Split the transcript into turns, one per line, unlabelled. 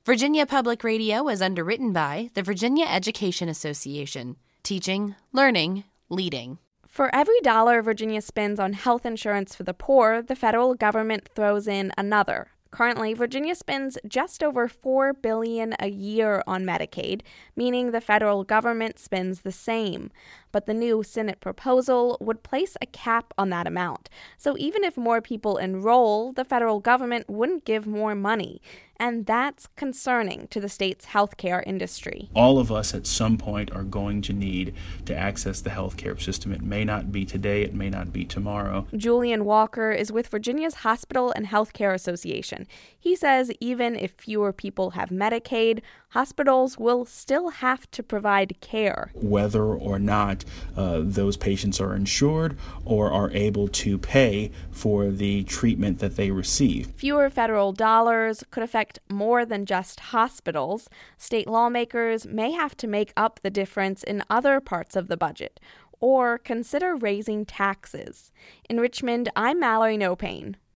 Virginia Public Radio is underwritten by the Virginia Education Association. Teaching, learning, leading.
For every dollar Virginia spends on health insurance for the poor, the federal government throws in another. Currently, Virginia spends just over $4 billion a year on Medicaid, meaning the federal government spends the same. But the new Senate proposal would place a cap on that amount. So even if more people enroll, the federal government wouldn't give more money. And that's concerning to the state's healthcare industry.
All of us at some point are going to need to access the healthcare system. It may not be today, it may not be tomorrow.
Julian Walker is with Virginia's Hospital and Healthcare Association. He says even if fewer people have Medicaid, hospitals will still have to provide care.
Whether or not those patients are insured or are able to pay for the treatment that they receive.
Fewer federal dollars could affect more than just hospitals. State lawmakers may have to make up the difference in other parts of the budget or consider raising taxes. In Richmond, I'm Mallory Nopane.